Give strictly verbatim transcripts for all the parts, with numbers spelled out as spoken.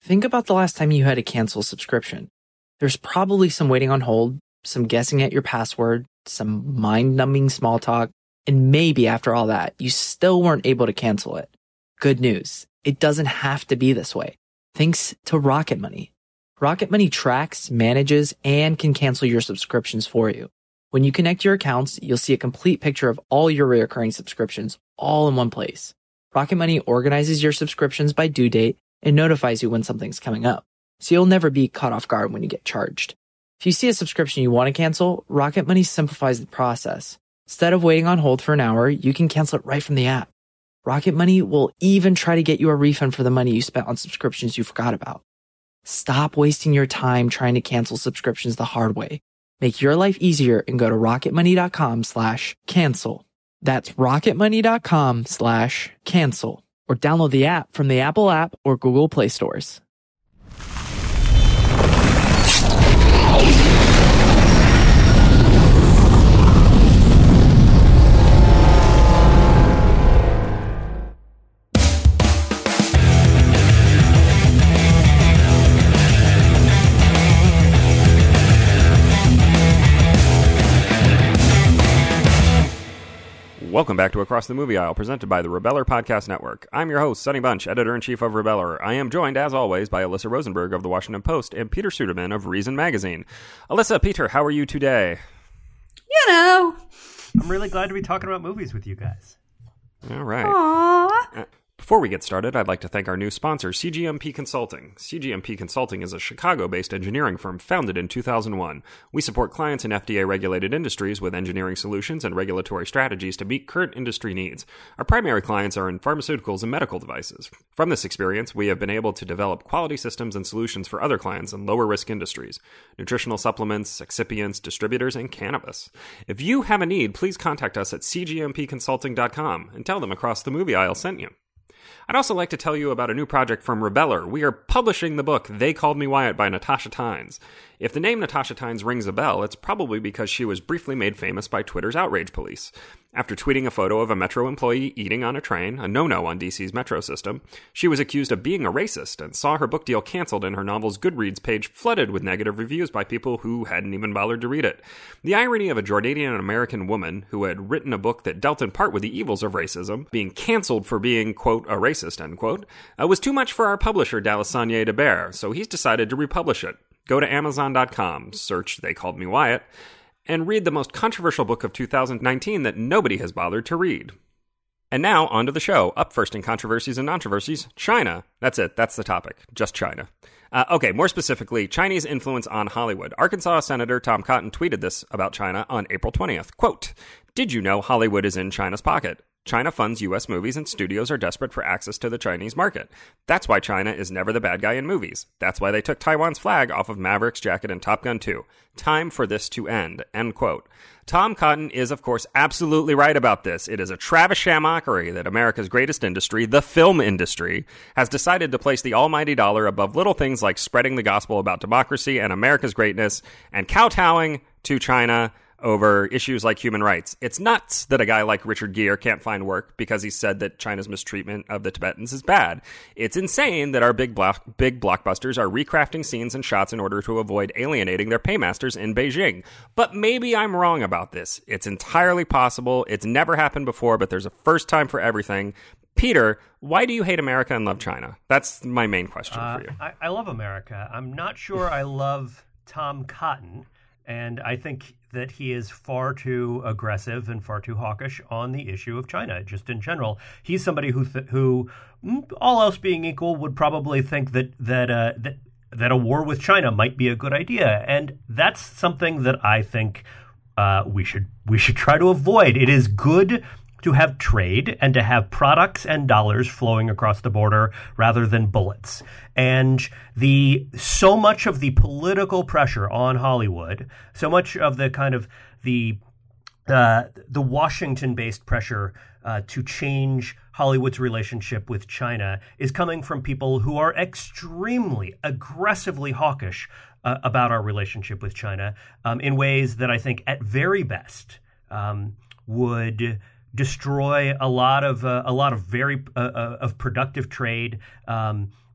Think about the last time you had to cancel a subscription. There's probably some waiting on hold, some guessing at your password, some mind-numbing small talk, and maybe after all that, you still weren't able to cancel it. Good news. It doesn't have to be this way. Thanks to Rocket Money. Rocket Money tracks, manages, and can cancel your subscriptions for you. When you connect your accounts, you'll see a complete picture of all your recurring subscriptions all in one place. Rocket Money organizes your subscriptions by due date and notifies you when something's coming up, so you'll never be caught off guard when you get charged. If you see a subscription you want to cancel, Rocket Money simplifies the process. Instead of waiting on hold for an hour, you can cancel it right from the app. Rocket Money will even try to get you a refund for the money you spent on subscriptions you forgot about. Stop wasting your time trying to cancel subscriptions the hard way. Make your life easier and go to rocketmoney.com slash cancel. That's rocketmoney.com slash cancel. Or download the app from the Apple app or Google Play stores. Welcome back to Across the Movie Aisle, presented by the Rebeller Podcast Network. I'm your host, Sonny Bunch, editor-in-chief of Rebeller. I am joined, as always, by Alyssa Rosenberg of The Washington Post and Peter Suderman of Reason Magazine. Alyssa, Peter, how are you today? You know. I'm really glad to be talking about movies with you guys. All right. Aww. Uh, Before we get started, I'd like to thank our new sponsor, C G M P Consulting. C G M P Consulting is a Chicago-based engineering firm founded in two thousand one. We support clients in F D A-regulated industries with engineering solutions and regulatory strategies to meet current industry needs. Our primary clients are in pharmaceuticals and medical devices. From this experience, we have been able to develop quality systems and solutions for other clients in lower-risk industries: nutritional supplements, excipients, distributors, and cannabis. If you have a need, please contact us at c g m p consulting dot com and tell them Across the Movie Aisle sent you. I'd also like to tell you about a new project from Rebeller. We are publishing the book They Called Me Wyatt by Natasha Tynes. If the name Natasha Tynes rings a bell, it's probably because she was briefly made famous by Twitter's outrage police. After tweeting a photo of a Metro employee eating on a train, a no-no on D C's Metro system, she was accused of being a racist and saw her book deal canceled and her novel's Goodreads page flooded with negative reviews by people who hadn't even bothered to read it. The irony of a Jordanian-American woman who had written a book that dealt in part with the evils of racism, being canceled for being, quote, a racist, end quote, uh, was too much for our publisher, Dallas-Saunier de Bear, so he's decided to republish it. Go to amazon dot com, search They Called Me Wyatt, and read the most controversial book of two thousand nineteen that nobody has bothered to read. And now, on to the show. Up first in controversies and controversies, China. That's it. That's the topic. Just China. Uh, okay, more specifically, Chinese influence on Hollywood. Arkansas Senator Tom Cotton tweeted this about China on April twentieth. Quote, "Did you know Hollywood is in China's pocket? China funds U S movies and studios are desperate for access to the Chinese market. That's why China is never the bad guy in movies. That's why they took Taiwan's flag off of Maverick's jacket in Top Gun two. Time for this to end." End quote. Tom Cotton is, of course, absolutely right about this. It is a Travis mockery that America's greatest industry, the film industry, has decided to place the almighty dollar above little things like spreading the gospel about democracy and America's greatness and kowtowing to China over issues like human rights. It's nuts that a guy like Richard Gere can't find work because he said that China's mistreatment of the Tibetans is bad. It's insane that our big block, big blockbusters are recrafting scenes and shots in order to avoid alienating their paymasters in Beijing. But maybe I'm wrong about this. It's entirely possible. It's never happened before, but there's a first time for everything. Peter, why do you hate America and love China? That's my main question uh, for you. I, I love America. I'm not sure I love Tom Cotton, and I think that he is far too aggressive and far too hawkish on the issue of China, just in general. He's somebody who, th- who, all else being equal, would probably think that that uh, that that a war with China might be a good idea, and that's something that I think uh, we should we should try to avoid. It is good to have trade and to have products and dollars flowing across the border rather than bullets. And the so much of the political pressure on Hollywood, so much of the kind of the uh, the Washington-based pressure uh, to change Hollywood's relationship with China is coming from people who are extremely aggressively hawkish uh, about our relationship with China um, in ways that I think at very best um, would destroy a lot of uh, a lot of very uh, uh, of productive trade, um,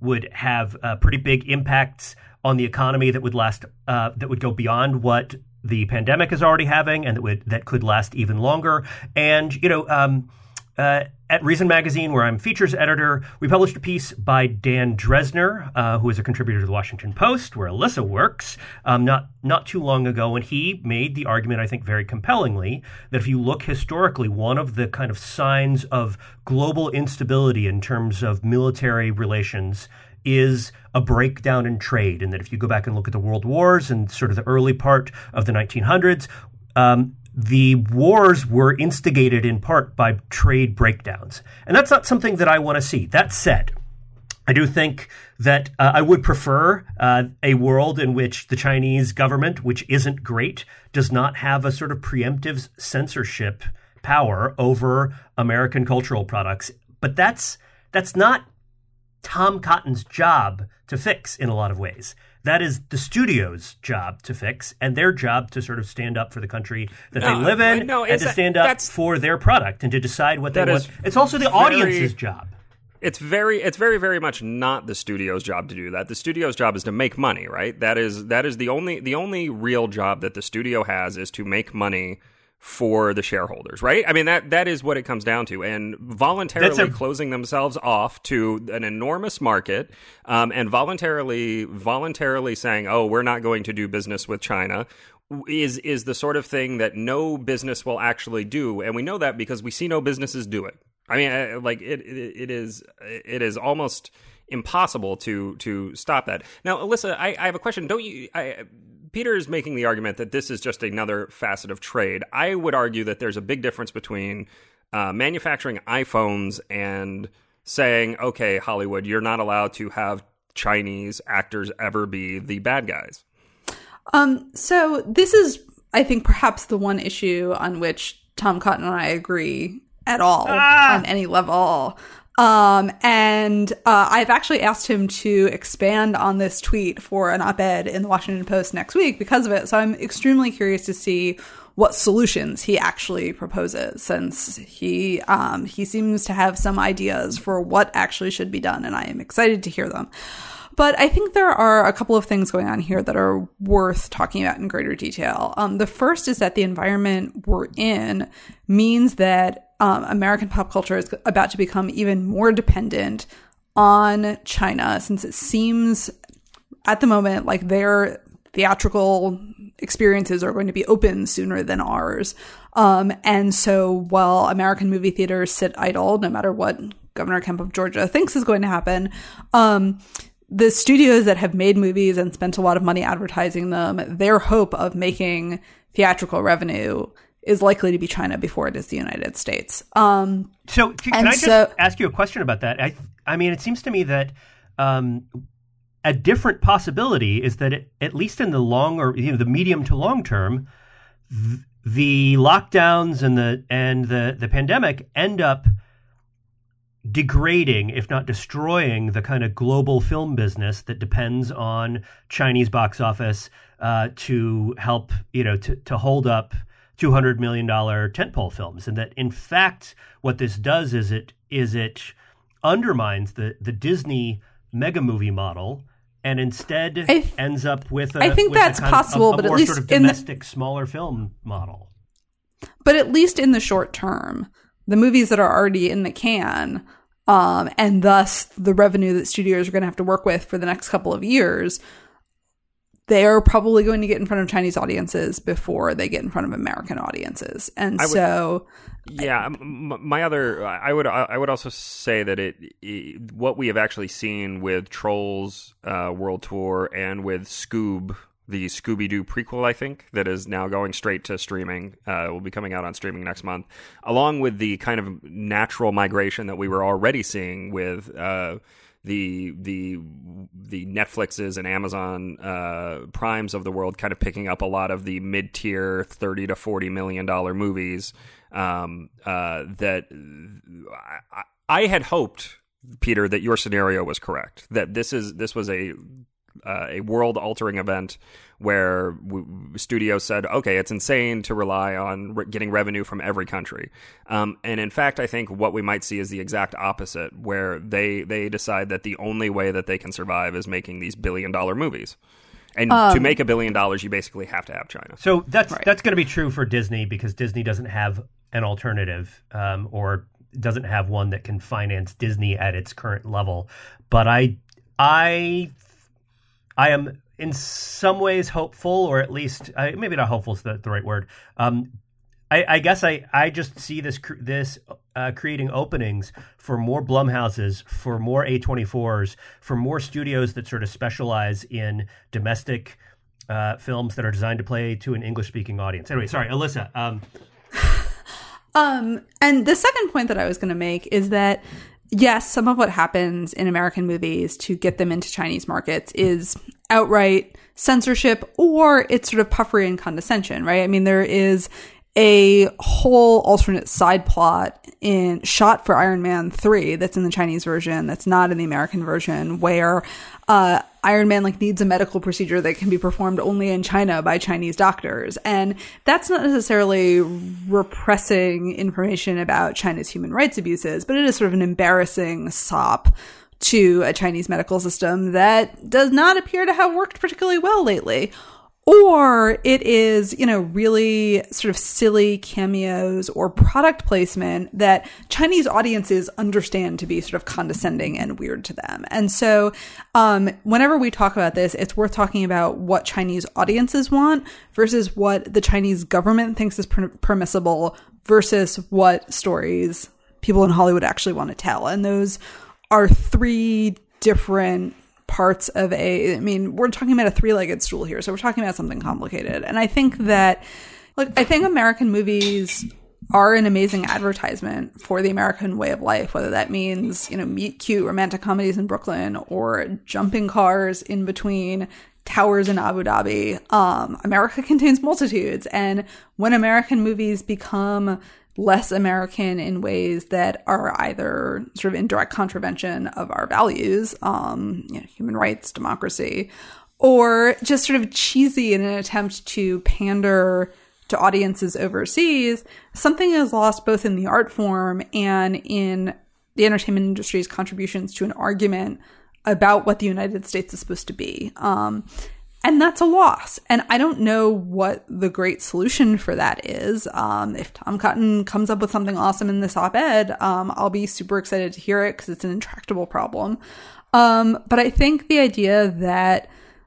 would have uh, pretty big impacts on the economy that would last, uh, that would go beyond what the pandemic is already having, and that would that could last even longer. And you know, um, uh, at Reason Magazine, where I'm features editor, we published a piece by Dan Dresner, uh, who is a contributor to the Washington Post, where Alyssa works, um, not not too long ago, and he made the argument, I think, very compellingly, that if you look historically, one of the kind of signs of global instability in terms of military relations is a breakdown in trade, and that if you go back and look at the world wars and sort of the early part of the nineteen hundreds, um, the wars were instigated in part by trade breakdowns. And that's not something that I want to see. That said, I do think that uh, I would prefer uh, a world in which the Chinese government, which isn't great, does not have a sort of preemptive censorship power over American cultural products. But that's that's not Tom Cotton's job to fix in a lot of ways. That is the studio's job to fix, and their job to sort of stand up for the country that no, they live in, no, and to that, stand up for their product and to decide what they want. It's also the very, audience's job. It's very, it's very, very much not the studio's job to do that. The studio's job is to make money, right? That is that is the only the only real job that the studio has, is to make money for the shareholders, right? I mean, that that is what it comes down to. And voluntarily a- closing themselves off to an enormous market, um, and voluntarily voluntarily saying, oh, we're not going to do business with China, is is the sort of thing that no business will actually do. And we know that because we see no businesses do it. I mean, like it, it, it is it is almost impossible to to stop that. Now, Alyssa, I, I have a question. Don't you... I, Peter is making the argument that this is just another facet of trade. I would argue that there's a big difference between uh, manufacturing iPhones and saying, okay, Hollywood, you're not allowed to have Chinese actors ever be the bad guys. Um, so this is, I think, perhaps the one issue on which Tom Cotton and I agree at all ah! on any level. Um, and uh, I've actually asked him to expand on this tweet for an op-ed in the Washington Post next week because of it. So I'm extremely curious to see what solutions he actually proposes, since he um, he seems to have some ideas for what actually should be done, and I am excited to hear them. But I think there are a couple of things going on here that are worth talking about in greater detail. Um, the first is that the environment we're in means that um, American pop culture is about to become even more dependent on China, since it seems at the moment like their theatrical experiences are going to be open sooner than ours. Um, and so while American movie theaters sit idle, no matter what Governor Kemp of Georgia thinks is going to happen, um, the studios that have made movies and spent a lot of money advertising them, their hope of making theatrical revenue is likely to be China before it is the United States. Um, so can, can I just so, ask you a question about that? I, I mean, it seems to me that um, a different possibility is that it, at least in the long or you know the medium to long term, th- the lockdowns and the and the the pandemic end up degrading, if not destroying, the kind of global film business that depends on Chinese box office uh, to help, you know, to, to hold up two hundred million dollars tentpole films. And that, in fact, what this does is it is it undermines the, the Disney mega movie model and instead th- ends up with a, I think with that's a kind possible, of, a, a but more at least sort of in domestic, the, smaller film model. But at least in the short term, the movies that are already in the can, um, and thus the revenue that studios are going to have to work with for the next couple of years, they're probably going to get in front of Chinese audiences before they get in front of American audiences. And would, so... Yeah, my other... I would I would also say that it, it what we have actually seen with Trolls uh, World Tour and with Scoob, the Scooby-Doo prequel, I think, that is now going straight to streaming, uh, will be coming out on streaming next month, along with the kind of natural migration that we were already seeing with uh, the the the Netflixes and Amazon uh, Primes of the world, kind of picking up a lot of the mid-tier thirty to forty million dollar movies. Um, uh, that I, I had hoped, Peter, that your scenario was correct. That this is this was a uh, a world-altering event where w- studios said, okay, it's insane to rely on re- getting revenue from every country. Um, and in fact, I think what we might see is the exact opposite, where they they decide that the only way that they can survive is making these billion-dollar movies. And um, to make a billion dollars, you basically have to have China. So that's right. that's going to be true for Disney, because Disney doesn't have an alternative, um, or doesn't have one that can finance Disney at its current level. But I, I, I am in some ways hopeful, or at least uh, maybe not hopeful is the, the right word. Um, I, I guess I, I just see this this uh, creating openings for more Blumhouses, for more A twenty-fours, for more studios that sort of specialize in domestic uh, films that are designed to play to an English-speaking audience. Anyway, sorry, Alyssa. Um, Um, and the second point that I was going to make is that, yes, some of what happens in American movies to get them into Chinese markets is outright censorship, or it's sort of puffery and condescension, right? I mean, there is a whole alternate side plot in shot for Iron Man three that's in the Chinese version, that's not in the American version, where uh Iron Man like needs a medical procedure that can be performed only in China by Chinese doctors. And that's not necessarily repressing information about China's human rights abuses, but it is sort of an embarrassing sop to a Chinese medical system that does not appear to have worked particularly well lately. Or it is, you know, really sort of silly cameos or product placement that Chinese audiences understand to be sort of condescending and weird to them. And so um, whenever we talk about this, it's worth talking about what Chinese audiences want versus what the Chinese government thinks is per- permissible versus what stories people in Hollywood actually want to tell. And those are three different parts of a, I mean, we're talking about a three-legged stool here, so we're talking about something complicated. And I think that, look, I think American movies are an amazing advertisement for the American way of life, whether that means, you know, meet cute romantic comedies in Brooklyn or jumping cars in between towers in Abu Dhabi. Um, America contains multitudes. And when American movies become less American in ways that are either sort of in direct contravention of our values, um, you know, human rights, democracy, or just sort of cheesy in an attempt to pander to audiences overseas, something is lost both in the art form and in the entertainment industry's contributions to an argument about what the United States is supposed to be. Um, And that's a loss. And I don't know what the great solution for that is. Um, if Tom Cotton comes up with something awesome in this op-ed, um, I'll be super excited to hear it because it's an intractable problem. Um, but I think the idea that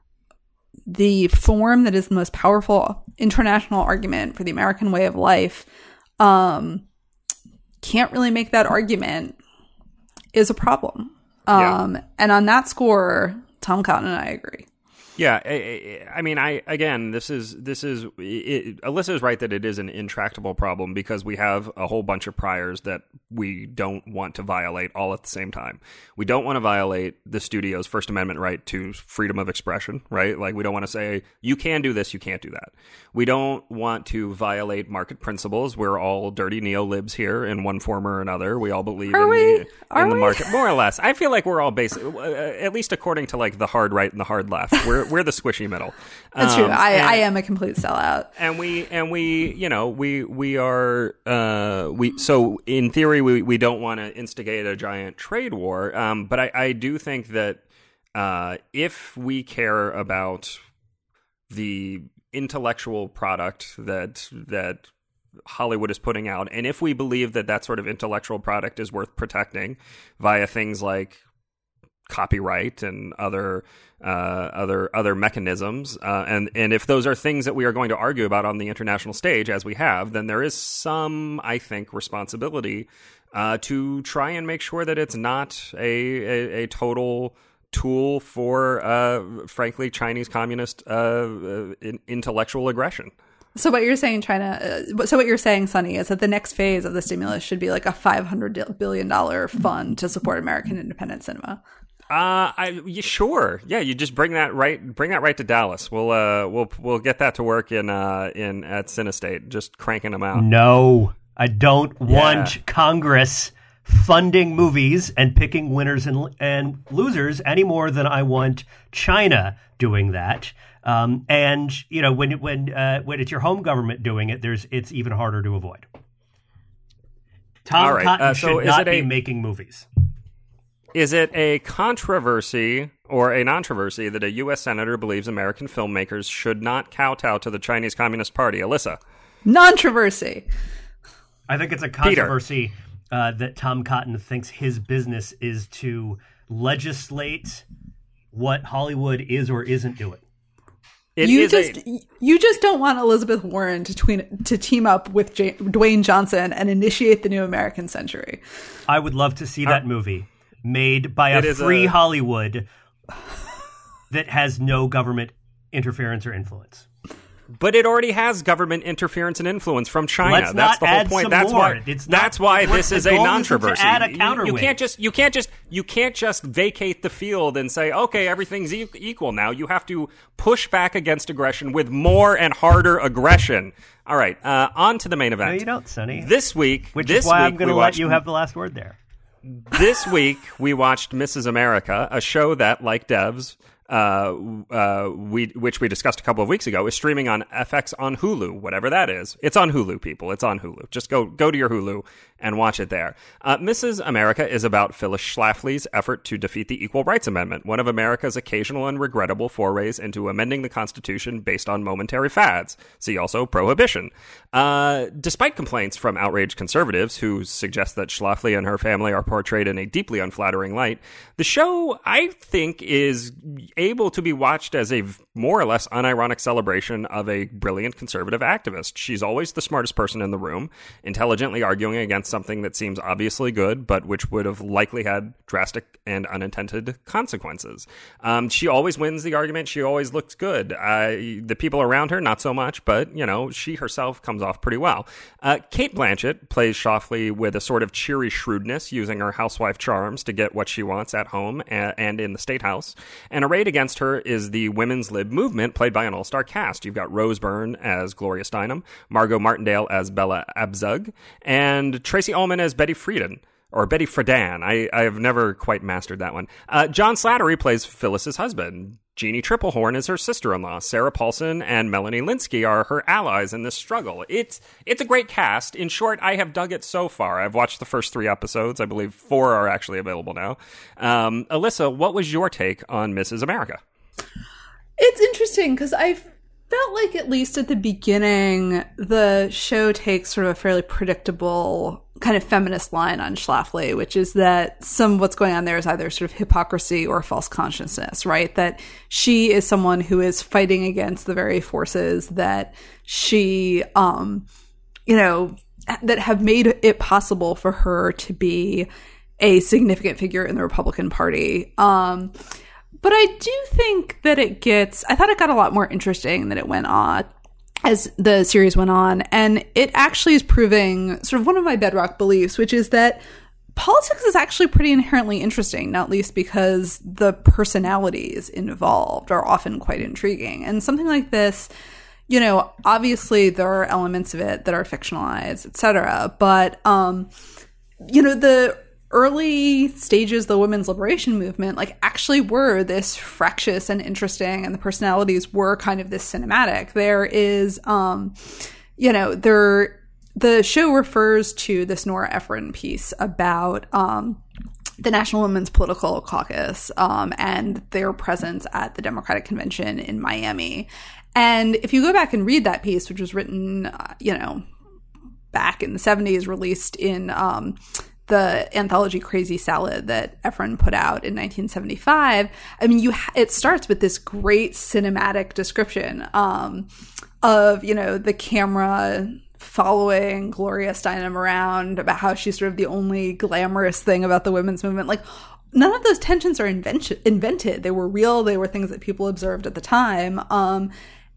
the form that is the most powerful international argument for the American way of life um, can't really make that argument is a problem. Um, yeah. And on that score, Tom Cotton and I agree. Yeah, I, I mean, I again, this is this is it, Alyssa is right that it is an intractable problem because we have a whole bunch of priors that we don't want to violate all at the same time. We don't want to violate the studio's First Amendment right to freedom of expression, right? Like we don't want to say you can do this, you can't do that. We don't want to violate market principles. We're all dirty neolibs here in one form or another. We all believe Are in we? the Are in the we? market, more or less. I feel like we're all basic, at least according to like the hard right and the hard left. We're we're the squishy middle. That's um, true. I, and, I am a complete sellout. And we and we, you know, we we are uh, we. So in theory, we we don't want to instigate a giant trade war. Um, but I, I do think that uh, if we care about the intellectual product that that Hollywood is putting out, and if we believe that that sort of intellectual product is worth protecting via things like copyright and other uh, other other mechanisms, uh, and and if those are things that we are going to argue about on the international stage, as we have, then there is some, I think, responsibility uh, to try and make sure that it's not a a, a total tool for, uh, frankly, Chinese communist uh, uh, intellectual aggression. So what you're saying, China, uh, so what you're saying, Sonny, is that the next phase of the stimulus should be like a five hundred billion dollars fund to support American independent cinema. Uh, I yeah, sure, yeah. You just bring that right, bring that right to Dallas. We'll uh, we'll we'll get that to work in uh in at Cinestate, just cranking them out. No, I don't Yeah. want Congress funding movies and picking winners and and losers any more than I want China doing that. Um, and you know, when when uh, when it's your home government doing it, there's it's even harder to avoid. Tom right, Cotton uh, so should is not it be a- making movies. Is it a controversy or a non-controversy that a U S senator believes American filmmakers should not kowtow to the Chinese Communist Party? Alyssa? Non-controversy. I think it's a controversy uh, that Tom Cotton thinks his business is to legislate what Hollywood is or isn't doing. It you is just a, you just don't want Elizabeth Warren to tween, to team up with J- Dwayne Johnson and initiate the new American century. I would love to see that Uh, movie made by a it is free a- Hollywood that has no government interference or influence. But it already has government interference and influence from China. Let's that's not the whole add point. some That's more. why. It's not- that's why the this is a goal isn't to non-controversy. add a You- you, counterweight. can't just you can't just you can't just vacate the field and say, okay, everything's e- equal now. You have to push back against aggression with more and harder aggression. All right, uh, on to the main event. No, you don't, Sonny. This week, Which this is why week I'm going to we let watched- you have the last word there. This week, we watched Missus America, a show that, like Devs, uh, uh, we which we discussed a couple of weeks ago, is streaming on F X on Hulu, whatever that is. It's on Hulu, people. It's on Hulu. Just go go to your Hulu and watch it there. Uh, Missus America is about Phyllis Schlafly's effort to defeat the Equal Rights Amendment, one of America's occasional and regrettable forays into amending the Constitution based on momentary fads. See also Prohibition. Uh, despite complaints from outraged conservatives who suggest that Schlafly and her family are portrayed in a deeply unflattering light, the show, I think, is able to be watched as a more or less unironic celebration of a brilliant conservative activist. She's always the smartest person in the room, intelligently arguing against something that seems obviously good, but which would have likely had drastic and unintended consequences. Um, she always wins the argument. She always looks good. Uh, the people around her, not so much, but, you know, she herself comes off pretty well. Uh, Cate Blanchett plays Schlafly with a sort of cheery shrewdness, using her housewife charms to get what she wants at home and, and in the State House. And arrayed against her is the Women's Lib movement, played by an all-star cast. You've got Rose Byrne as Gloria Steinem, Margot Martindale as Bella Abzug, and Tracy Ullman as Betty Friedan, or Betty Friedan. I, I have never quite mastered that one. Uh, John Slattery plays Phyllis's husband. Jeannie Triplehorn is her sister-in-law. Sarah Paulson and Melanie Linsky are her allies in this struggle. It's it's a great cast. In short, I have dug it so far. I've watched the first three episodes. I believe four are actually available now. Um, Alyssa, what was your take on Missus America? It's interesting because I felt like, at least at the beginning, the show takes sort of a fairly predictable kind of feminist line on Schlafly, which is that some of what's going on there is either sort of hypocrisy or false consciousness, right? That she is someone who is fighting against the very forces that she, um, you know, that have made it possible for her to be a significant figure in the Republican Party. Um, But I do think that it gets, I thought it got a lot more interesting than it went on as the series went on. And it actually is proving sort of one of my bedrock beliefs, which is that politics is actually pretty inherently interesting, not least because the personalities involved are often quite intriguing. And something like this, you know, obviously there are elements of it that are fictionalized, et cetera. But, um, you know, the early stages of the women's liberation movement, like, actually were this fractious and interesting, and the personalities were kind of this cinematic. There is, um, you know, there, the show refers to this Nora Ephron piece about, um, the National Women's Political Caucus, um, and their presence at the Democratic Convention in Miami. And if you go back and read that piece, which was written, uh, you know, back in the seventies, released in, um, the anthology Crazy Salad that Ephron put out in nineteen seventy-five, I mean, you ha- it starts with this great cinematic description um, of, you know, the camera following Gloria Steinem around, about how she's sort of the only glamorous thing about the women's movement. Like, none of those tensions are invention- invented. They were real. They were things that people observed at the time. Um,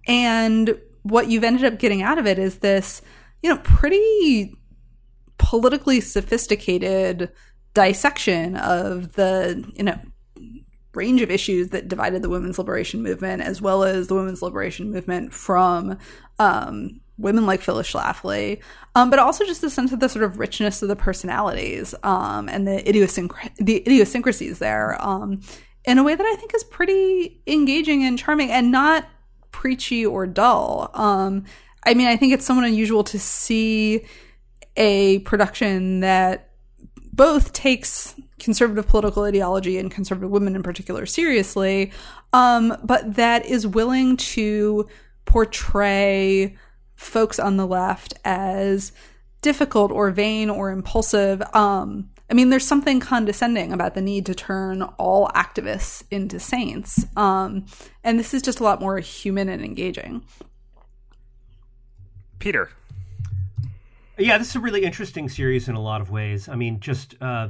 and what you've ended up getting out of it is this, you know, pretty politically sophisticated dissection of the, you know, range of issues that divided the women's liberation movement, as well as the women's liberation movement from um, women like Phyllis Schlafly, um, but also just the sense of the sort of richness of the personalities um, and the, idiosync- the idiosyncrasies there um, in a way that I think is pretty engaging and charming and not preachy or dull. Um, I mean, I think it's somewhat unusual to see a production that both takes conservative political ideology and conservative women in particular seriously, um, but that is willing to portray folks on the left as difficult or vain or impulsive. Um, I mean, there's something condescending about the need to turn all activists into saints. Um, and this is just a lot more human and engaging. Peter. Yeah, this is a really interesting series in a lot of ways. I mean, just uh,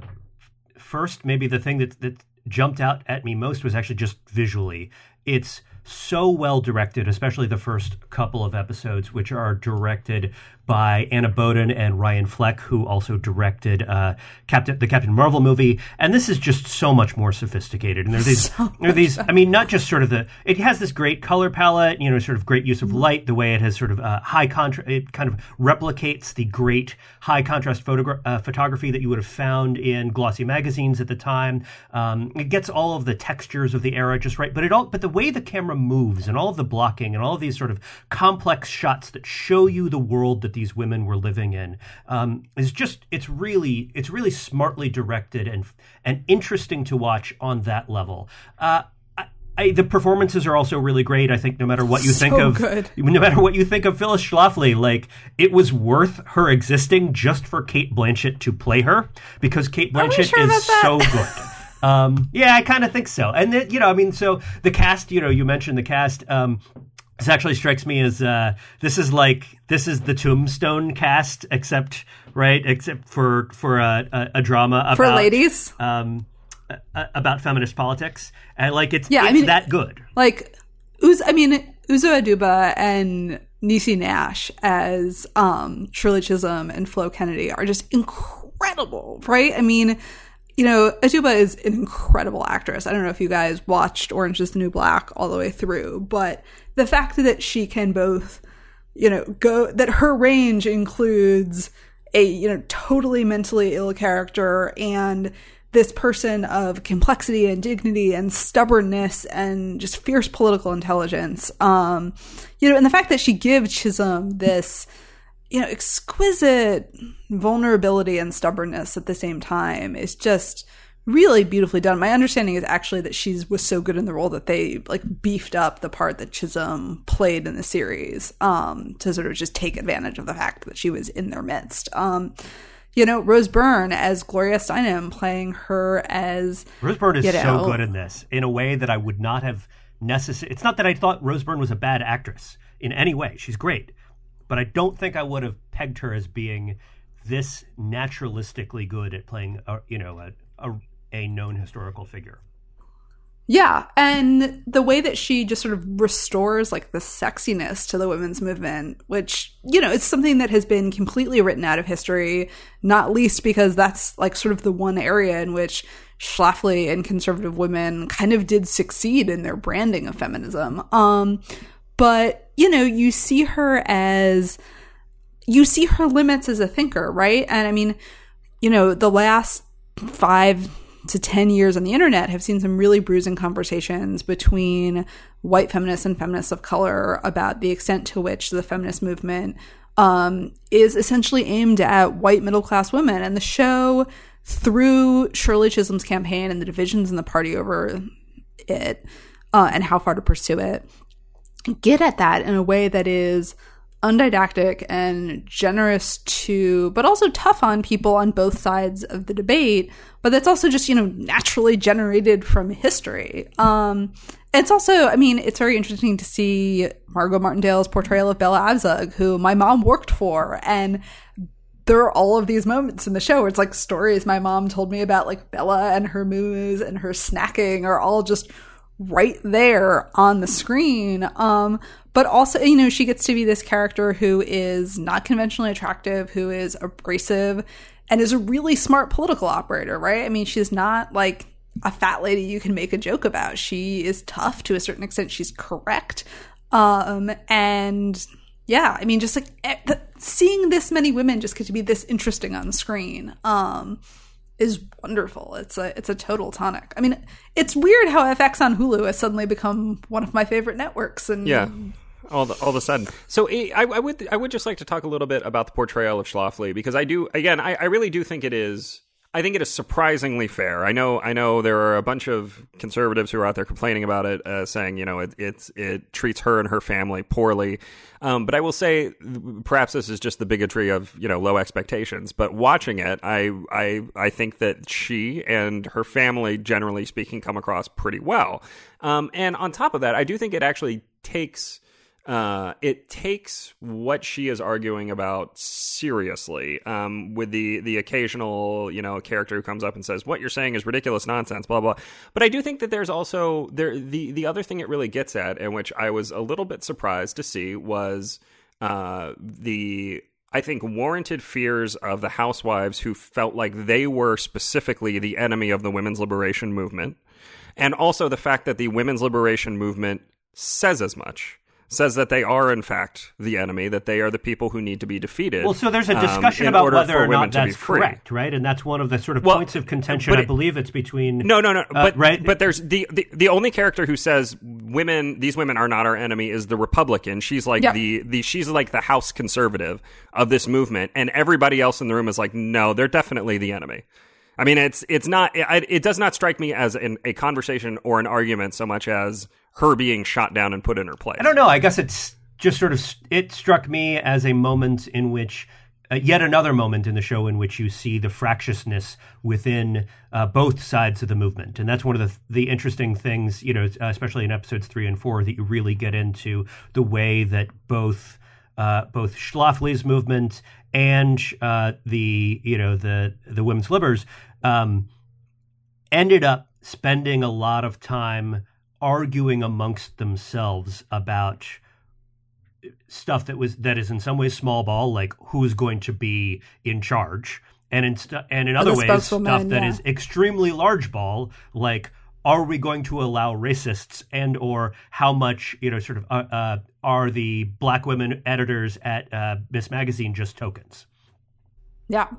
first, maybe the thing that, that jumped out at me most was actually just visually. It's so well directed, especially the first couple of episodes, which are directed by Anna Boden and Ryan Fleck, who also directed uh, Captain the Captain Marvel movie. And this is just so much more sophisticated. And there are these, so there are these. I mean, not just sort of the. It has this great color palette, you know, sort of great use of light. The way it has sort of uh, high contrast. It kind of replicates the great high contrast photogra- uh, photography that you would have found in glossy magazines at the time. Um, it gets all of the textures of the era just right. But it all. But the way the camera moves and all of the blocking and all of these sort of complex shots that show you the world that these women were living in um, is just it's really it's really smartly directed and and interesting to watch on that level. Uh, I, I, the performances are also really great. I think no matter what you so think of, good. no matter what you think of Phyllis Schlafly, like it was worth her existing just for Cate Blanchett to play her because Cate Blanchett sure is so good. Um, yeah, I kind of think so. And, the, you know, I mean, so the cast, you know, you mentioned the cast. Um, this actually strikes me as uh, this is like this is the Tombstone cast, except right, except for for a, a, a drama about for ladies um, a, about feminist politics, and like it's yeah, it's I mean, that good. Like, Uz, I mean, Uzo Aduba and Niecy Nash as um, Shirley Chisholm and Flo Kennedy are just incredible, right? I mean. You know, Aduba is an incredible actress. I don't know if you guys watched Orange is the New Black all the way through, but the fact that she can both, you know, go, that her range includes a, you know, totally mentally ill character and this person of complexity and dignity and stubbornness and just fierce political intelligence. Um, you know, and the fact that she gives Chisholm this, you know, exquisite vulnerability and stubbornness at the same time is just really beautifully done. My understanding is actually that she was so good in the role that they like beefed up the part that Chisholm played in the series um, to sort of just take advantage of the fact that she was in their midst. Um, you know, Rose Byrne as Gloria Steinem playing her as... Rose Byrne is you know, so good in this in a way that I would not have necessarily... It's not that I thought Rose Byrne was a bad actress in any way. She's great. But I don't think I would have pegged her as being this naturalistically good at playing, a, you know, a, a, a known historical figure. Yeah, and the way that she just sort of restores like the sexiness to the women's movement, which, you know, it's something that has been completely written out of history, not least because that's like sort of the one area in which Schlafly and conservative women kind of did succeed in their branding of feminism. Um, but, you know, you see her as, you see her limits as a thinker, right? And I mean, you know, the last five to ten years on the internet have seen some really bruising conversations between white feminists and feminists of color about the extent to which the feminist movement um, is essentially aimed at white middle-class women. And the show, through Shirley Chisholm's campaign and the divisions in the party over it uh, and how far to pursue it, get at that in a way that is undidactic and generous to, but also tough on people on both sides of the debate. But that's also just, you know, naturally generated from history. Um, it's also, I mean, it's very interesting to see Margot Martindale's portrayal of Bella Abzug, who my mom worked for. And there are all of these moments in the show where it's like stories my mom told me about, like Bella and her moo-moos and her snacking are all just right there on the screen. Um, but also, you know, she gets to be this character who is not conventionally attractive, who is abrasive, and is a really smart political operator, right? I mean, she's not like a fat lady you can make a joke about. She is tough to a certain extent. She's correct. Um, and, yeah, I mean, just like seeing this many women just get to be this interesting on screen um, is wonderful. It's a it's a total tonic. I mean, it's weird how F X on Hulu has suddenly become one of my favorite networks. And yeah. All, the, all of a sudden. So I, I would I would just like to talk a little bit about the portrayal of Schlafly, because I do, again, I, I really do think it is, I think it is surprisingly fair. I know I know there are a bunch of conservatives who are out there complaining about it, uh, saying, you know, it, it's, it treats her and her family poorly. Um, but I will say, perhaps this is just the bigotry of, you know, low expectations. But watching it, I, I, I think that she and her family, generally speaking, come across pretty well. Um, and on top of that, I do think it actually takes... Uh, it takes what she is arguing about seriously, um, with the, the occasional, you know, character who comes up and says, what you're saying is ridiculous nonsense, blah, blah. But I do think that there's also there, the, the other thing it really gets at, and which I was a little bit surprised to see, was, uh, the, I think, warranted fears of the housewives who felt like they were specifically the enemy of the women's liberation movement. And also the fact that the women's liberation movement says as much. Says that they are, in fact, the enemy, that they are the people who need to be defeated. Well, so there's a discussion um, about whether or not that's correct, right? And that's one of the sort of well, points of contention, I believe it's between... No, no, no. Uh, but right? but there's the, the the only character who says women, these women are not our enemy is the Republican. She's like yep. the, the she's like the House conservative of this movement. And everybody else in the room is like, no, they're definitely the enemy. I mean, it's it's not. It, it does not strike me as an, a conversation or an argument so much as her being shot down and put in her place. I don't know. I guess it's just sort of, it struck me as a moment in which, uh, yet another moment in the show in which you see the fractiousness within uh, both sides of the movement. And that's one of the the interesting things, you know, especially in episodes three and four, that you really get into the way that both uh, both Schlafly's movement and uh, the, you know, the, the women's libbers um, ended up spending a lot of time arguing amongst themselves about stuff that was that is in some ways small ball, like who's going to be in charge, and in st- and in other ways stuff that yeah. is extremely large ball, like are we going to allow racists, and or how much, you know, sort of uh, uh, are the black women editors at uh, Miss Magazine just tokens? Yeah,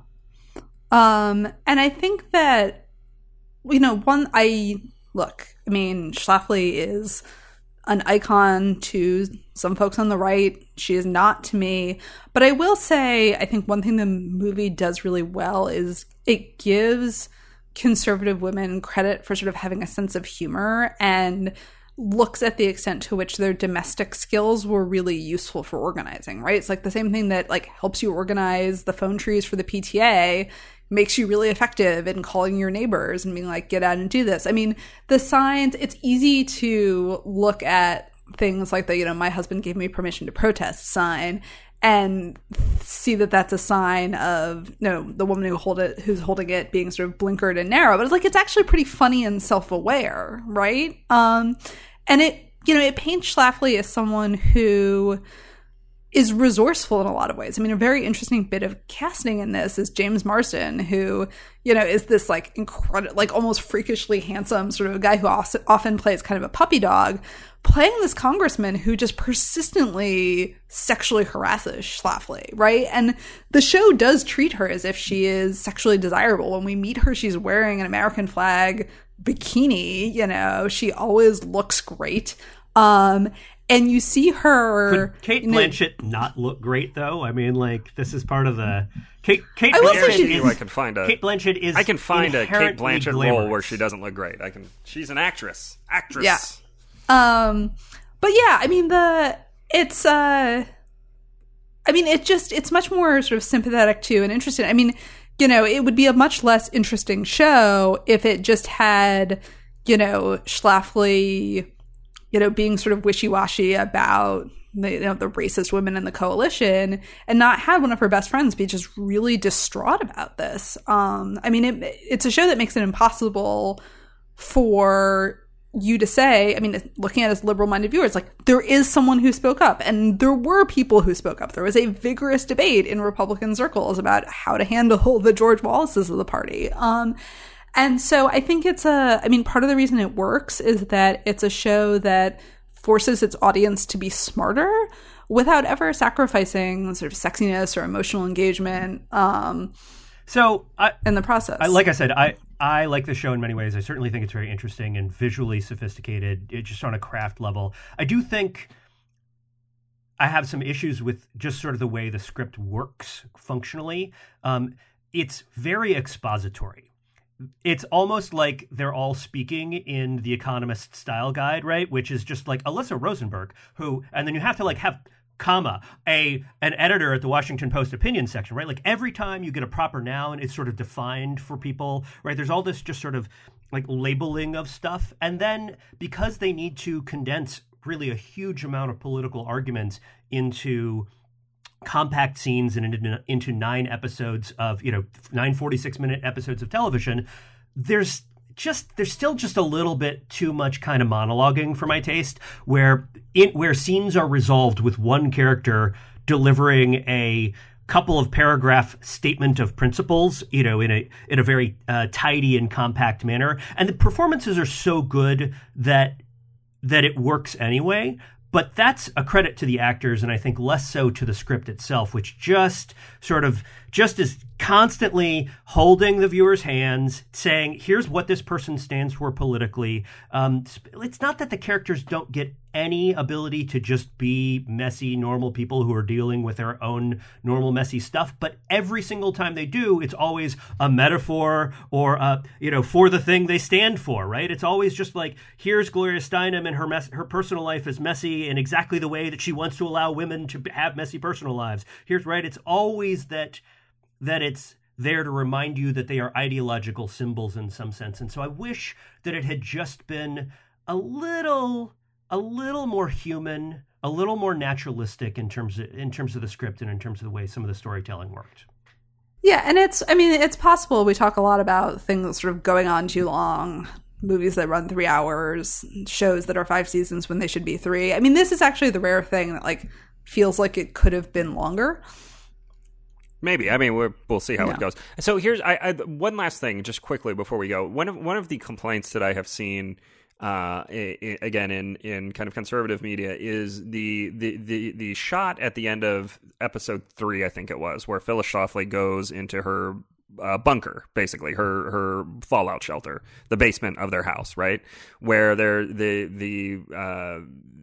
um, and I think that, you know, one I look, I mean, Schlafly is an icon to some folks on the right. She is not to me. But I will say, I think one thing the movie does really well is it gives conservative women credit for sort of having a sense of humor and looks at the extent to which their domestic skills were really useful for organizing, right? It's like the same thing that like helps you organize the phone trees for the P T A makes you really effective in calling your neighbors and being like, get out and do this. I mean, the signs, it's easy to look at things like the, you know, my husband gave me permission to protest sign and see that that's a sign of, you know, the woman who hold it, who's holding it being sort of blinkered and narrow. But it's like, it's actually pretty funny and self-aware, right? Um, and it, you know, it paints Schlafly as someone who is resourceful in a lot of ways. I mean, a very interesting bit of casting in this is James Marsden, who, you know, is this like incredible, like almost freakishly handsome sort of a guy who often plays kind of a puppy dog, playing this congressman who just persistently sexually harasses Schlafly, right? And the show does treat her as if she is sexually desirable. When we meet her, she's wearing an American flag bikini, you know, she always looks great. Um, And you see her. Could Kate Blanchett know, not look great though? I mean, like this is part of the Kate. Kate I will Blanchett say is. I can find a. Kate Blanchett is. I can find a Kate Blanchett glamorous. role where she doesn't look great. I can. She's an actress. Actress. Yeah. Um. But yeah, I mean the it's. uh I mean it just it's much more sort of sympathetic to and interesting. I mean, you know, it would be a much less interesting show if it just had, you know, Schlafly, you know, being sort of wishy-washy about the, you know, the racist women in the coalition, and not had one of her best friends be just really distraught about this. Um, I mean, it, it's a show that makes it impossible for you to say, I mean, looking at it as liberal-minded viewers, like, there is someone who spoke up, and there were people who spoke up. There was a vigorous debate in Republican circles about how to handle the George Wallaces of the party. Um, And so I think it's a, I mean, part of the reason it works is that it's a show that forces its audience to be smarter without ever sacrificing sort of sexiness or emotional engagement um, so I, in the process. I, like I said, I, I like the show in many ways. I certainly think it's very interesting and visually sophisticated, it, just on a craft level. I do think I have some issues with just sort of the way the script works functionally. Um, it's very expository. It's almost like they're all speaking in the Economist style guide, right? Which is just like Alyssa Rosenberg, who, and then you have to like have comma, a an editor at the Washington Post opinion section, right? Like every time you get a proper noun, it's sort of defined for people, right? There's all this just sort of like labeling of stuff. And then because they need to condense really a huge amount of political arguments into compact scenes and into, into nine episodes of, you know, nine forty-six minute episodes of television, there's just, there's still just a little bit too much kind of monologuing for my taste, where it, where scenes are resolved with one character delivering a couple of paragraph statement of principles, you know, in a, in a very uh, tidy and compact manner. And the performances are so good that, that it works anyway. But that's a credit to the actors, and I think less so to the script itself, which just sort of just is constantly holding the viewer's hands, saying, here's what this person stands for politically. Um, it's not that the characters don't get any ability to just be messy, normal people who are dealing with their own normal, messy stuff, but every single time they do, it's always a metaphor or, a, you know, for the thing they stand for, right? It's always just like, here's Gloria Steinem and her mess, her personal life is messy in exactly the way that she wants to allow women to have messy personal lives. Here's, right? It's always that that it's there to remind you that they are ideological symbols in some sense. And so I wish that it had just been a little, a little more human, a little more naturalistic in terms of, in terms of the script and in terms of the way some of the storytelling worked. Yeah, and it's, I mean, it's possible. We talk a lot about things sort of going on too long, movies that run three hours, shows that are five seasons when they should be three. I mean, this is actually the rare thing that, like, feels like it could have been longer. Maybe. I mean, we're, we'll see how yeah. it goes. So here's I, I, one last thing, just quickly before we go. One of one of the complaints that I have seen, uh, I, I, again in, in kind of conservative media, is the, the the the shot at the end of episode three, I think it was, where Phyllis Schlafly goes into her uh, bunker, basically her her fallout shelter, the basement of their house, right, where they're the the uh,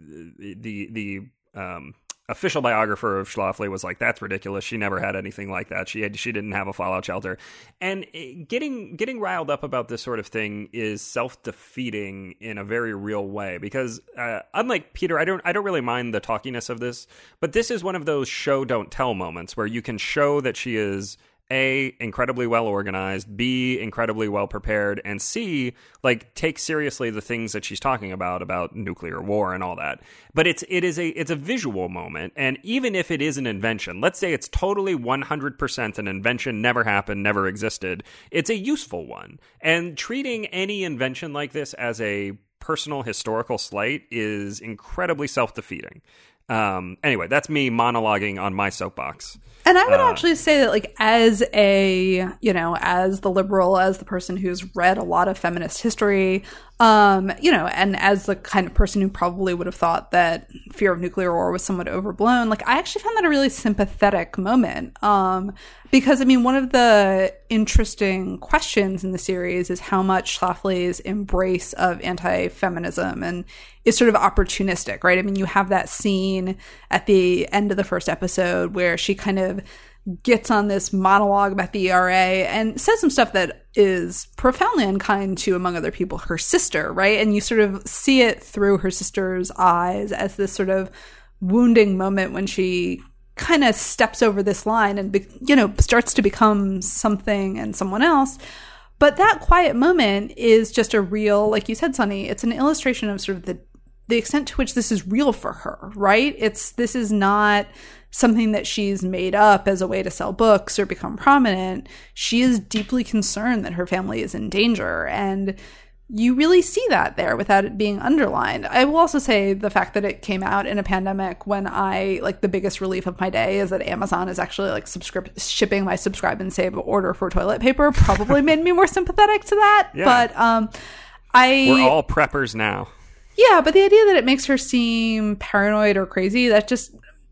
the the um. official biographer of Schlafly was like, that's ridiculous. She never had anything like that. She had, she didn't have a fallout shelter. And getting, getting riled up about this sort of thing is self-defeating in a very real way, because, uh, unlike Peter, I don't, I don't really mind the talkiness of this, but this is one of those show don't tell moments where you can show that she is A, incredibly well organized, B, incredibly well prepared, and C, like, take seriously the things that she's talking about, about nuclear war and all that. But it's it is a it's a visual moment, and even if it is an invention, let's say it's totally one hundred percent an invention, never happened, never existed, it's a useful one. And treating any invention like this as a personal historical slight is incredibly self-defeating. Um, anyway, that's me monologuing on my soapbox. And I would uh, actually say that, like, as a, you know, as the liberal, as the person who's read a lot of feminist history, um, you know, and as the kind of person who probably would have thought that fear of nuclear war was somewhat overblown, like, I actually found that a really sympathetic moment. Um, because, I mean, one of the interesting questions in the series is how much Schlafly's embrace of anti-feminism and is sort of opportunistic, right? I mean, you have that scene at the end of the first episode where she kind of gets on this monologue about the E R A and says some stuff that is profoundly unkind to, among other people, her sister, right? And you sort of see it through her sister's eyes as this sort of wounding moment when she kind of steps over this line and, be, you know, starts to become something and someone else. But that quiet moment is just a real, like you said, Sunny, it's an illustration of sort of the the extent to which this is real for her, right? It's, this is not something that she's made up as a way to sell books or become prominent. She is deeply concerned that her family is in danger. And you really see that there without it being underlined. I will also say the fact that it came out in a pandemic when I, like, the biggest relief of my day is that Amazon is actually, like, subscrip- shipping my subscribe and save order for toilet paper probably made me more sympathetic to that. Yeah. But um, I... We're all preppers now. Yeah, but the idea that it makes her seem paranoid or crazy, that just,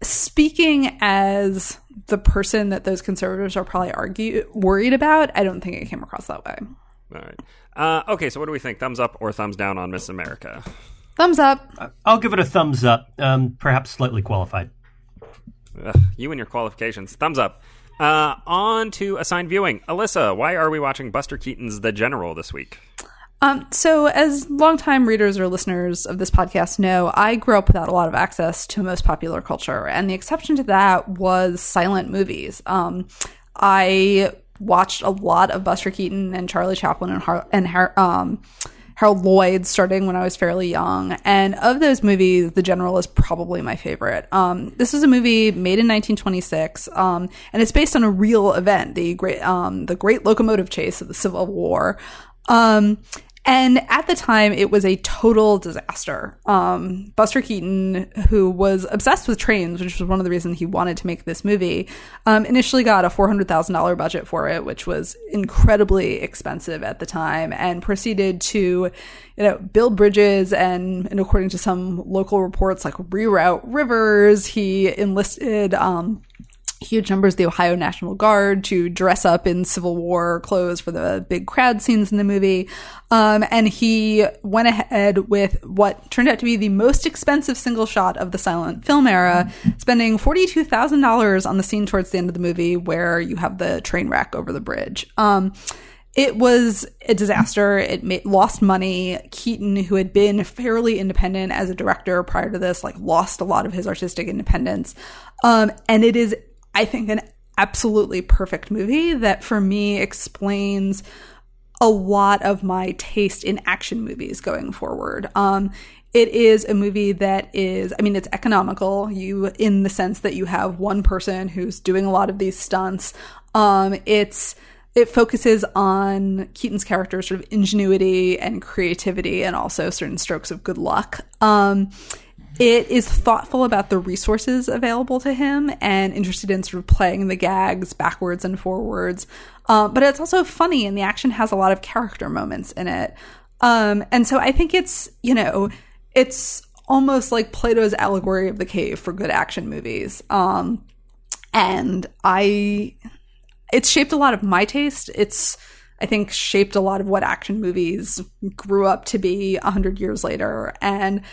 speaking as the person that those conservatives are probably argue worried about, I don't think it came across that way. All right. Uh, okay, so what do we think? Thumbs up or thumbs down on Miss America? Thumbs up. I'll give it a thumbs up, um, perhaps slightly qualified. Ugh, you and your qualifications. Thumbs up. Uh, on to assigned viewing. Alyssa, why are we watching Buster Keaton's The General this week? Um, so as longtime readers or listeners of this podcast know, I grew up without a lot of access to most popular culture. And the exception to that was silent movies. Um, I watched a lot of Buster Keaton and Charlie Chaplin and, Har- and Har- um, Harold Lloyd starting when I was fairly young. And of those movies, The General is probably my favorite. Um, this is a movie made in nineteen twenty-six, um, and it's based on a real event, the great, um, the Great Locomotive Chase of the Civil War. Um, And at the time, it was a total disaster. Um, Buster Keaton, who was obsessed with trains, which was one of the reasons he wanted to make this movie, um, initially got a four hundred thousand dollars budget for it, which was incredibly expensive at the time, and proceeded to, you know, build bridges and, and according to some local reports, like reroute rivers. He enlisted, um, huge numbers of the Ohio National Guard to dress up in Civil War clothes for the big crowd scenes in the movie. Um, and he went ahead with what turned out to be the most expensive single shot of the silent film era, spending forty-two thousand dollars on the scene towards the end of the movie where you have the train wreck over the bridge. Um, It was a disaster. It made, lost money. Keaton, who had been fairly independent as a director prior to this, like lost a lot of his artistic independence. Um, and it is, I think, an absolutely perfect movie that for me explains a lot of my taste in action movies going forward. Um, it is a movie that is, I mean, it's economical, you in the sense that you have one person who's doing a lot of these stunts. Um, it's, it focuses on Keaton's character's sort of ingenuity and creativity and also certain strokes of good luck. Um, It is thoughtful about the resources available to him and interested in sort of playing the gags backwards and forwards. Um, but it's also funny, and the action has a lot of character moments in it. Um, and so I think it's, you know, it's almost like Plato's allegory of the cave for good action movies. Um, and I, it's shaped a lot of my taste. It's, I think, shaped a lot of what action movies grew up to be a hundred years later. And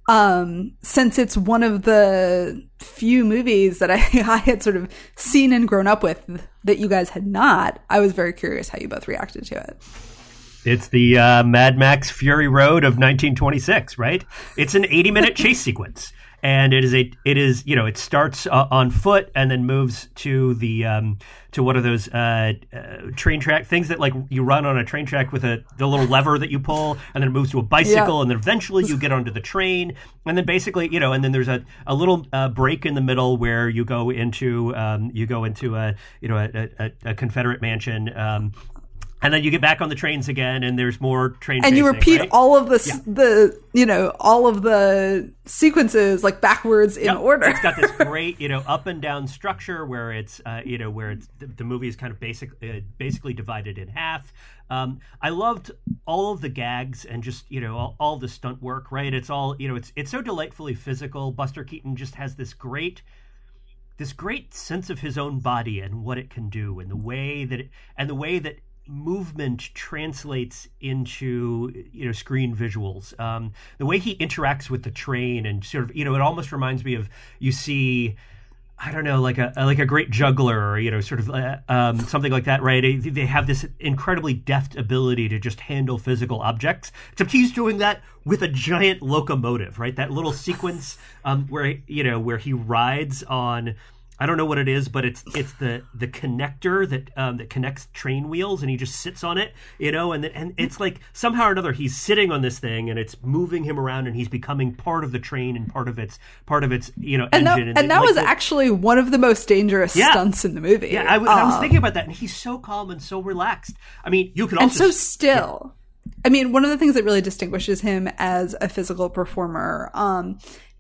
Um, since it's one of the few movies that I, I had sort of seen and grown up with that you guys had not, I was very curious how you both reacted to it. It's the uh, Mad Max Fury Road of nineteen twenty-six, right? It's an eighty minute chase sequence. And it is a, it is, you know, it starts uh, on foot and then moves to the, um, to one of those, uh, uh, train track things that like you run on a train track with a, the little lever that you pull, and then it moves to a bicycle, yeah. And then eventually you get onto the train. And then basically, you know, and then there's a, a little, uh, break in the middle where you go into, um, you go into a, you know, a, a, a Confederate mansion, um, and then you get back on the trains again, and there's more train and chasing, you repeat right? all of the yeah. the you know all of the sequences like backwards in yep. order. It's got this great you know up and down structure where it's uh, you know where it's the, the movie is kind of basic uh, basically divided in half. Um, I loved all of the gags and just you know all, all the stunt work. Right, it's all you know it's it's so delightfully physical. Buster Keaton just has this great. This great sense of his own body and what it can do, and the way that it, and the way that movement translates into you know screen visuals. Um, the way he interacts with the train and sort of you know it almost reminds me of you see. I don't know, like a like a great juggler, or you know, sort of uh, um, something like that, right? They have this incredibly deft ability to just handle physical objects. Except he's doing that with a giant locomotive, right? That little sequence um, where you know where he rides on. I don't know what it is, but it's it's the the connector that um, that connects train wheels, and he just sits on it, you know, and and it's like somehow or another he's sitting on this thing, and it's moving him around, and he's becoming part of the train and part of its part of its you know and engine. That, and, and that like, was actually one of the most dangerous yeah. stunts in the movie. Yeah, I, I was um, thinking about that, and he's so calm and so relaxed. I mean, you could also and so still. Yeah. I mean, one of the things that really distinguishes him as a physical performer. Um,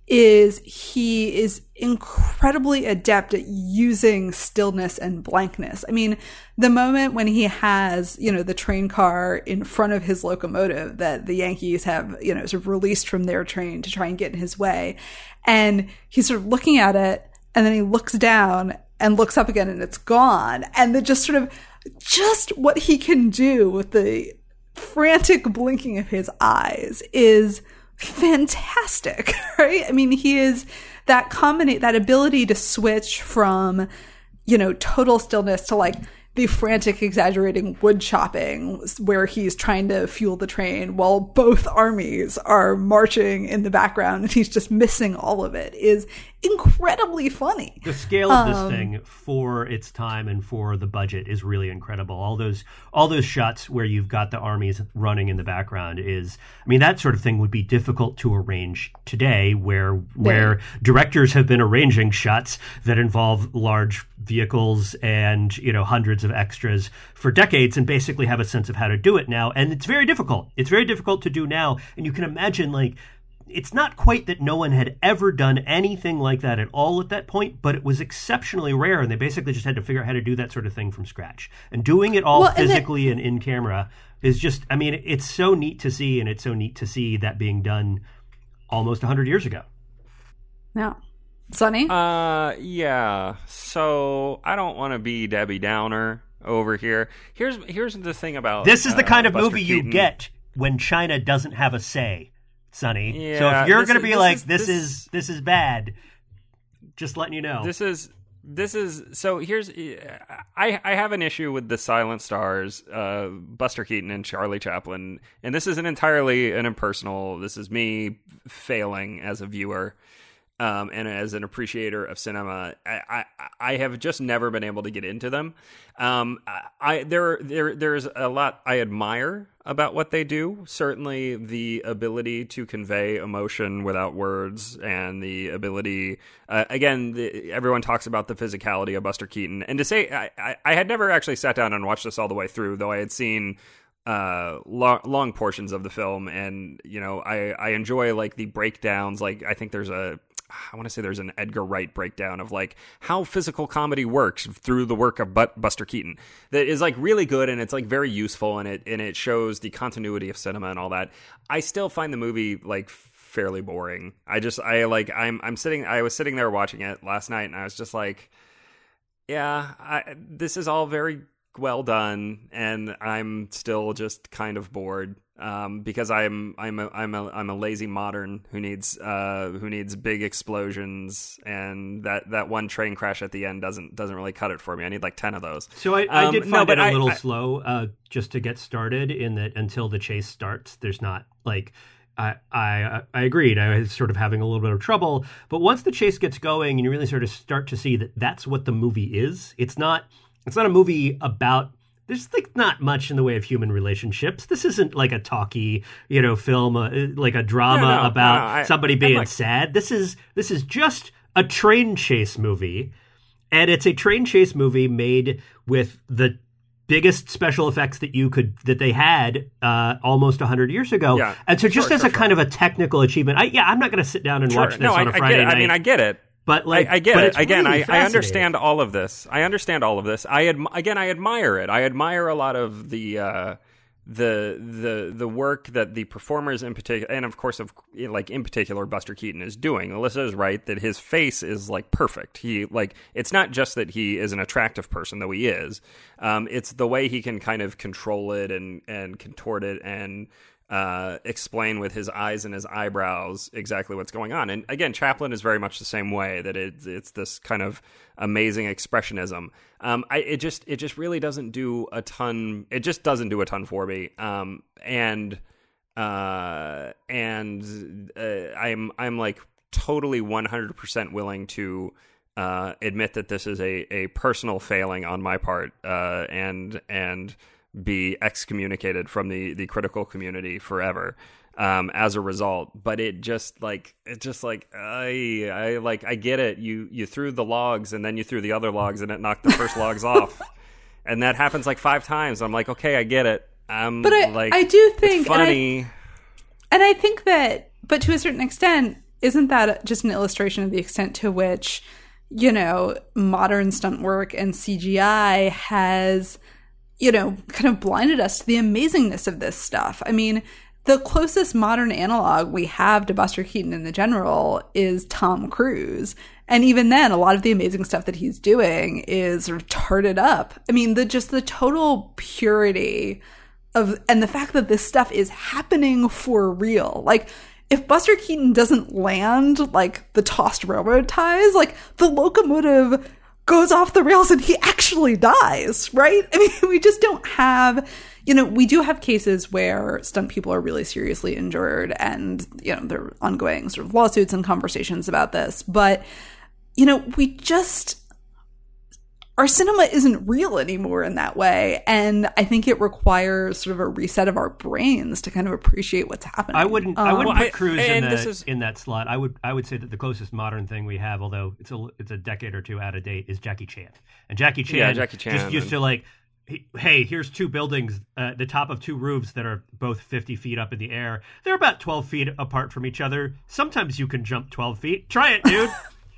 is he is incredibly adept at using stillness and blankness. I mean, the moment when he has, you know, the train car in front of his locomotive that the Yankees have, you know, sort of released from their train to try and get in his way. And he's sort of looking at it, and then he looks down and looks up again and it's gone. And the just sort of, just what he can do with the frantic blinking of his eyes is fantastic, right? I mean, he is that combinate, that ability to switch from, you know, total stillness to like the frantic, exaggerating wood chopping where he's trying to fuel the train while both armies are marching in the background and he's just missing all of it is incredibly funny. The scale of this um, thing for its time and for the budget is really incredible. All those all those shots where you've got the armies running in the background is, I mean, that sort of thing would be difficult to arrange today where where yeah. directors have been arranging shots that involve large vehicles and, you know, hundreds of extras for decades and basically have a sense of how to do it now. And it's very difficult. It's very difficult to do now. And you can imagine, like, it's not quite that no one had ever done anything like that at all at that point, but it was exceptionally rare, and they basically just had to figure out how to do that sort of thing from scratch. And doing it all well, physically and, then, and in camera is just, I mean, it's so neat to see, and it's so neat to see that being done almost one hundred years ago. Yeah. Sonny? Uh, yeah. So I don't want to be Debbie Downer over here. Here's here's the thing about this is the uh, kind of Buster movie Keaton. You get when China doesn't have a say, Sonny. Yeah, so if you're going to be is, like, is, this, this is this is bad, just letting you know. This is this is so. Here's I I have an issue with the silent stars, uh, Buster Keaton and Charlie Chaplin, and this isn't entirely an impersonal. This is me failing as a viewer. Um, and as an appreciator of cinema, I, I, I have just never been able to get into them. Um, I there there there's a lot I admire about what they do. Certainly, the ability to convey emotion without words, and the ability, uh, again, the, everyone talks about the physicality of Buster Keaton. And to say, I, I, I had never actually sat down and watched this all the way through, though I had seen uh long, long portions of the film, and you know, I I enjoy like the breakdowns. Like I think there's a I want to say there's an Edgar Wright breakdown of like how physical comedy works through the work of Buster Keaton that is like really good, and it's like very useful, and it and it shows the continuity of cinema and all that. I still find the movie like fairly boring. I just I like I'm I'm sitting I was sitting there watching it last night, and I was just like, yeah, I, this is all very well done, and I'm still just kind of bored. Um, because I'm I'm a I'm a I'm a lazy modern who needs uh who needs big explosions, and that, that one train crash at the end doesn't doesn't really cut it for me. I need like ten of those. So I, I um, did find no, it a I, little I, slow uh, just to get started. In that until the chase starts, there's not like I I I agreed. I was sort of having a little bit of trouble, but once the chase gets going, and you really sort of start to see that that's what the movie is. It's not it's not a movie about. There's like not much in the way of human relationships. This isn't like a talky, you know, film, uh, like a drama no, no, about no, no, I, somebody being like... sad. This is this is just a train chase movie, and it's a train chase movie made with the biggest special effects that you could that they had uh, almost one hundred years ago. Yeah, and so just sure, as sure, a sure. kind of a Friday yeah, I'm not going to I'm not going to sit down and sure. watch this no, on I, a Friday I get it. night. I mean, I get it. But like, I, I get but it. Again, really I, I understand all of this. I understand all of this. I ad, again, I admire it. I admire a lot of the uh, the the the work that the performers in particular, and of course, of like in particular, Buster Keaton is doing. Alyssa is right that his face is like perfect. He like it's not just that he is an attractive person, though he is. Um, it's the way he can kind of control it and and contort it and. Uh, explain with his eyes and his eyebrows exactly what's going on. And again, Chaplin is very much the same way, that it, it's this kind of amazing expressionism. Um, I, it just it just really doesn't do a ton. It just doesn't do a ton for me. Um, and uh, and uh, I'm I'm like totally one hundred percent willing to uh, admit that this is a, a personal failing on my part, uh, and and. be excommunicated from the, the critical community forever um, as a result. But it just like it just like I I like I get it. You you threw the logs and then you threw the other logs and it knocked the first logs off, and that happens like five times. I'm like, okay, I get it. I'm but I, like, I do think it's funny, and I, and I think that, but to a certain extent, isn't that just an illustration of the extent to which, you know, modern stunt work and C G I has, you know, kind of blinded us to the amazingness of this stuff. I mean, the closest modern analog we have to Buster Keaton in The General is Tom Cruise. And even then, a lot of the amazing stuff that he's doing is sort of tarted up. I mean, the just the total purity of, and the fact that this stuff is happening for real. Like, if Buster Keaton doesn't land, like, the tossed railroad ties, like, the locomotive goes off the rails and he actually dies, right? I mean, we just don't have, you know, we do have cases where stunt people are really seriously injured and, you know, there are ongoing sort of lawsuits and conversations about this. But, you know, we just, our cinema isn't real anymore in that way. And I think it requires sort of a reset of our brains to kind of appreciate what's happening. I wouldn't, um, I wouldn't well, put Cruise I, in, the, this is... in that slot. I would, I would say that the closest modern thing we have, although it's a, it's a decade or two out of date, is Jackie Chan. And Jackie Chan, yeah, Jackie Chan just used and... to like, hey, here's two buildings, uh, the top of two roofs that are both fifty feet up in the air. They're about twelve feet apart from each other. Sometimes you can jump twelve feet. Try it, dude.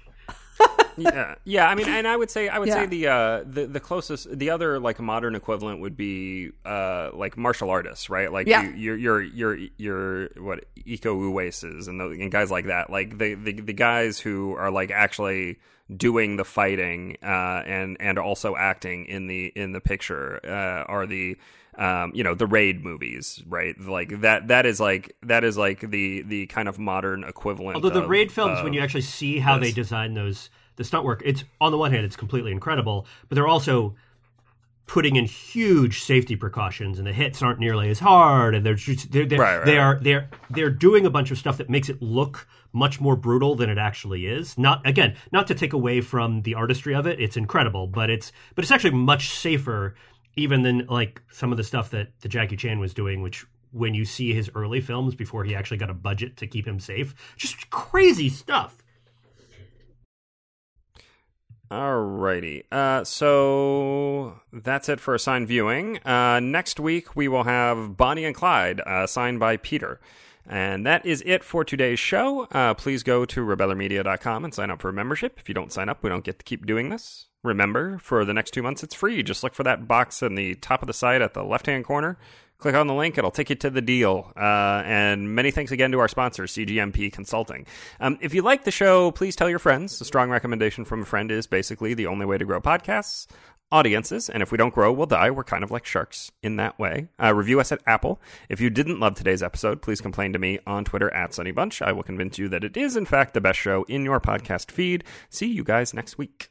yeah, yeah. I mean, and I would say, I would yeah. say the uh, the the closest, the other like modern equivalent would be uh, like martial artists, right? Like yeah. you, your your your your what Iko Uweses and, the, and guys like that, like the, the the guys who are like actually doing the fighting uh, and and also acting in the in the picture uh, are the. Um, you know, the Raid movies, right? Like that, that is like, that is like the, the kind of modern equivalent. Although the of, Raid films, of when you actually see how this. they design those, the stunt work, it's on the one hand, it's completely incredible, but they're also putting in huge safety precautions, and the hits aren't nearly as hard, and they're just, they're, they're, right, right, they are, right. they're, they're doing a bunch of stuff that makes it look much more brutal than it actually is. Not, again, not to take away from the artistry of it. It's incredible, but it's, but it's actually much safer even than like some of the stuff that the Jackie Chan was doing, which when you see his early films before he actually got a budget to keep him safe, just crazy stuff. Alrighty. Uh, so that's it for assigned viewing. Uh, next week we will have Bonnie and Clyde, uh, signed by Peter. And that is it for today's show. Uh, please go to rebeller media dot com and sign up for a membership. If you don't sign up, we don't get to keep doing this. Remember, for the next two months, it's free. Just look for that box in the top of the site at the left-hand corner. Click on the link. It'll take you to the deal. Uh, and many thanks again to our sponsor, C G M P Consulting. Um, if you like the show, please tell your friends. A strong recommendation from a friend is basically the only way to grow podcasts. Audiences, and if we don't grow, we'll die. We're kind of like sharks in that way. Uh, review us at Apple. If you didn't love today's episode, please complain to me on Twitter at Sunny Bunch. I will convince you that it is, in fact, the best show in your podcast feed. See you guys next week.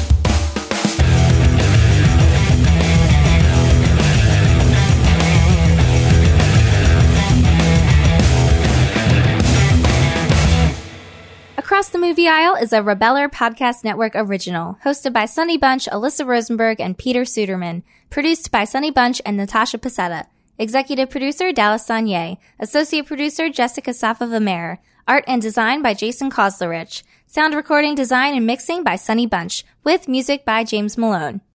Across the Movie Aisle is a Rebeller Podcast Network original, hosted by Sunny Bunch, Alyssa Rosenberg, and Peter Suderman, produced by Sunny Bunch and Natasha Pasetta, executive producer Dallas Sanye, associate producer Jessica Safa-Vamer, art and design by Jason Koslerich, sound recording design and mixing by Sunny Bunch, with music by James Malone.